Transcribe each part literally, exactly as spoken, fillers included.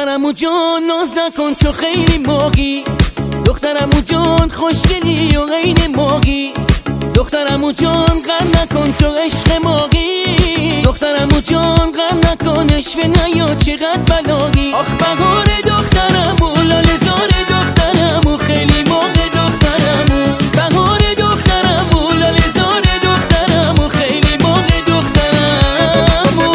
دخترمو جان ناز نکن تو خیلی موقی، دخترمو جان خوشگلی و غین موقی، دخترمو جان غم نکن تو عشق موقی، دخترمو جان غم نکن عشق نیا چقدر بلاغی. آخ بهار دخترمو لاله زار دخترمو خیلی موقع دخترمو، بهار دخترمو لاله زار دخترمو خیلی موقع دخترمو.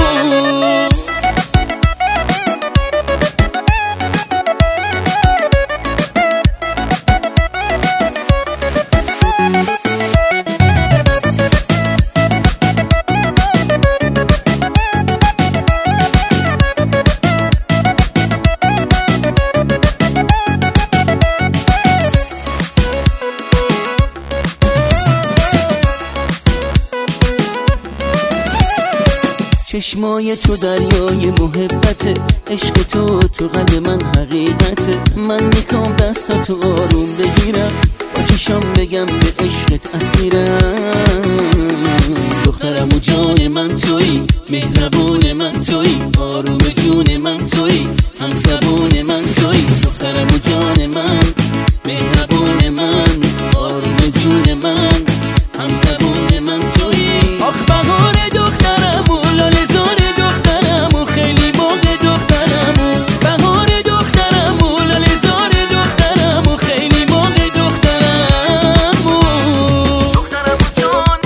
چشمای تو دریای محبته، عشق تو تو قلب من حقیقته، من میخوام دستاتو آروم بگیرم، با چشام بگم به عشقت اسیرم. دخترمو جان من تویی، مهربون من تویی، آروم جون من تویی، هم زبون من تویی. دخترمو جان من، مهربون من، آروم جون من، هم زبون من تویی. آخ بهار دخترمو لاله زار دخترمو خیلی موقع دخترمو، بهار دخترمو لاله زار دخترمو خیلی موقع دخترمو. دخترمو جان،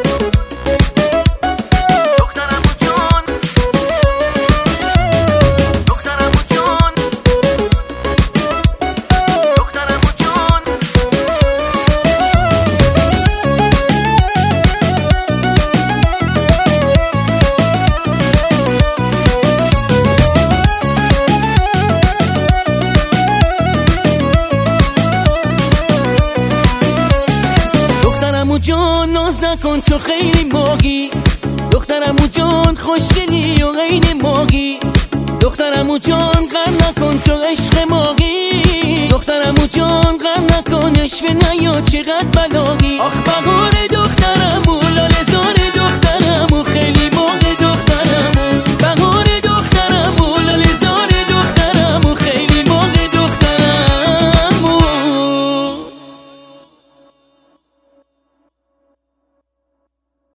دخترمو جان، دخترمو جان، دخترمو جان. دخترمو جان ناز نکن تو خیلی موقی، دخترمو جان خوشگلی و غین موقی، دخترمو جان غم نکن تو عشق موقی، دخترمو جان غم نکن عشق نیا چقدر بلاغی. آخ بهار